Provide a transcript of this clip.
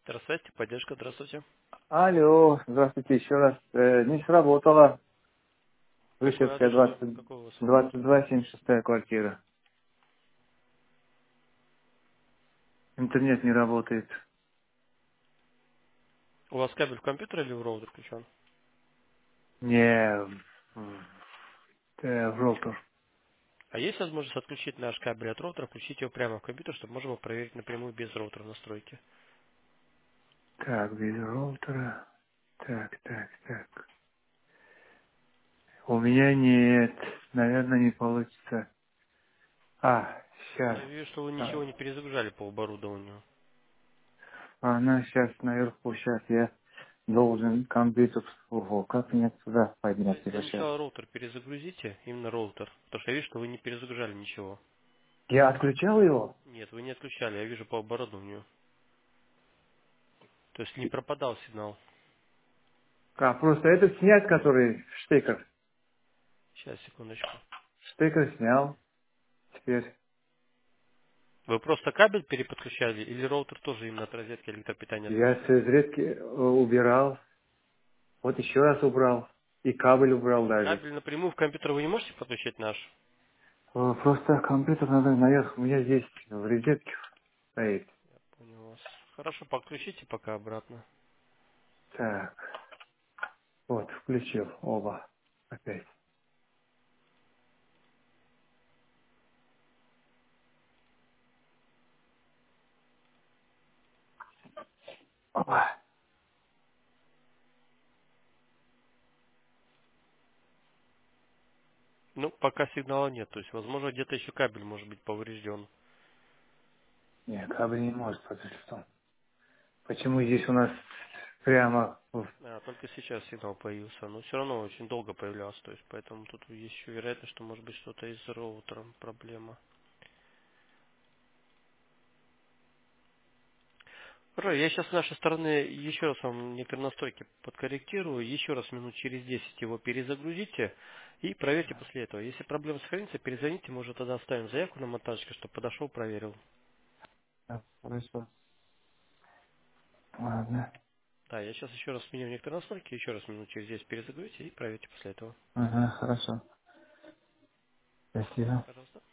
Здравствуйте, поддержка, здравствуйте. Алло, здравствуйте еще раз. Не сработала. Какой Вышевская адрес, что? 20, Какой у вас роутер? 2276 квартира. Интернет не работает. У вас кабель в компьютер или в роутер включен? Не в роутер. А есть возможность отключить наш кабель от роутера, включить его прямо в компьютер, чтобы можно было проверить напрямую без роутера настройки? Так, без роутера. Так. У меня нет. Наверное, не получится. Сейчас. Я вижу, что вы ничего не перезагружали по оборудованию. Она сейчас наверху. Сейчас я должен компьютер. Ого, как мне сюда Вы подняться для его сейчас? начала роутер перезагрузите, именно роутер, потому что я вижу, что вы не перезагружали ничего. Я отключал его? Нет, вы не отключали, я вижу по оборудованию. То есть не пропадал сигнал. Просто этот снять, который штекер. Сейчас, секундочку. Штекер снял. Теперь Вы просто кабель переподключали или роутер тоже именно от розетки электропитания я с отключали? розетки убирал. Вот еще раз убрал. И кабель убрал Ну, даже. кабель напрямую в компьютер вы не можете подключить наш? Просто компьютер надо наверх. У меня здесь в розетке стоит. Понял вас. Хорошо, подключите пока обратно. Так, вот, включил оба. Опять. Опа. Ну, пока сигнала нет. То есть, возможно, где-то еще кабель может быть поврежден. Нет, кабель не может подключиться. Почему здесь у нас прямо... Только сейчас сигнал появился. Но все равно очень долго появлялся. То есть, поэтому тут есть еще вероятность, что может быть что-то из роутера проблема. Хорошо, я сейчас с нашей стороны еще раз вам некоторые настройки подкорректирую. Еще раз минут через 10 его перезагрузите. И проверьте после этого. Если проблема сохранится, перезвоните, мы уже тогда оставим заявку на монтажке, чтобы подошел, проверил. Хорошо. Ладно. Да, я сейчас еще раз сменю некоторые настройки, еще раз минут через 10 перезагрузите и проверьте после этого. Ага, хорошо. Спасибо. Пожалуйста.